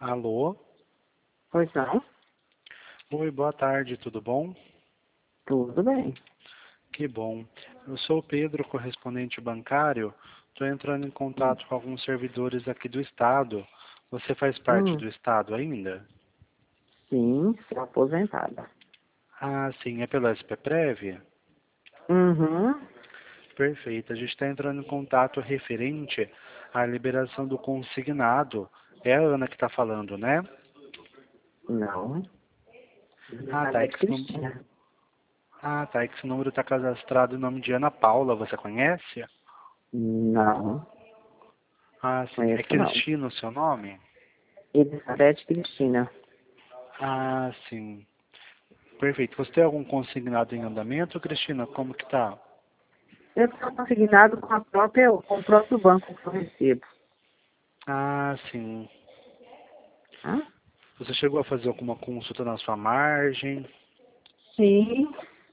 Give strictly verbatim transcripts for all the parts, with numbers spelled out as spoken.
Alô? Pois não? Oi, boa tarde, tudo bom? Tudo bem. Que bom. Eu sou o Pedro, correspondente bancário. Estou entrando em Hum. contato com alguns servidores aqui do Estado. Você faz parte Hum. do Estado ainda? Sim, sou aposentada. Ah, sim, é pela SPPrev? Uhum. Perfeito. A gente está entrando em contato referente à liberação do consignado. É a Ana que está falando, né? Não. Ah, tá. É Maria que esse num- Cristina. Ah, tá. É que esse número está cadastrado em nome de Ana Paula. Você conhece? Não. Ah, sim. É Conheço não. Cristina o seu nome? Elizabeth Cristina. Ah, sim. Perfeito. Você tem algum consignado em andamento, Cristina? Como que tá? Eu estou consignado com, a própria, com o próprio banco que eu recebo. Ah, sim. Tá? Você chegou a fazer alguma consulta na sua margem? Sim.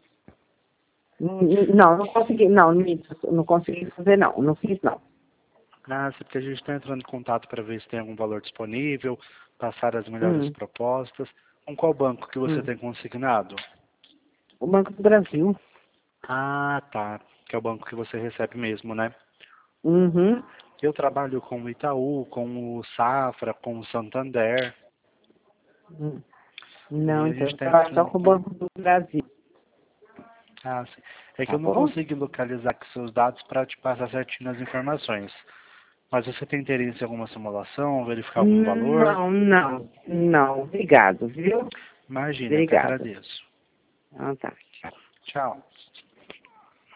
N- Não, não consegui. Não, minto, não consegui fazer não. Não fiz não. Ah, sim, porque a gente está entrando em contato para ver se tem algum valor disponível, passar as melhores Hum. propostas. Com qual banco que você Hum. tem consignado? O Banco do Brasil. Ah, tá. Que é o banco que você recebe mesmo, né? Uhum. Eu trabalho com o Itaú, com o Safra, com o Santander. Hum. E Não, a então gente eu está trabalho entrando só em com o contato. Banco do Brasil. Ah, sim. É que Tá eu não bom? consigo localizar aqui seus dados para te passar certinho as informações. Mas você tem interesse em alguma simulação, verificar algum valor? Não, não, não. Obrigado, viu? Imagine, eu que Obrigado. agradeço. Ah, tá. Tchau. Tchau.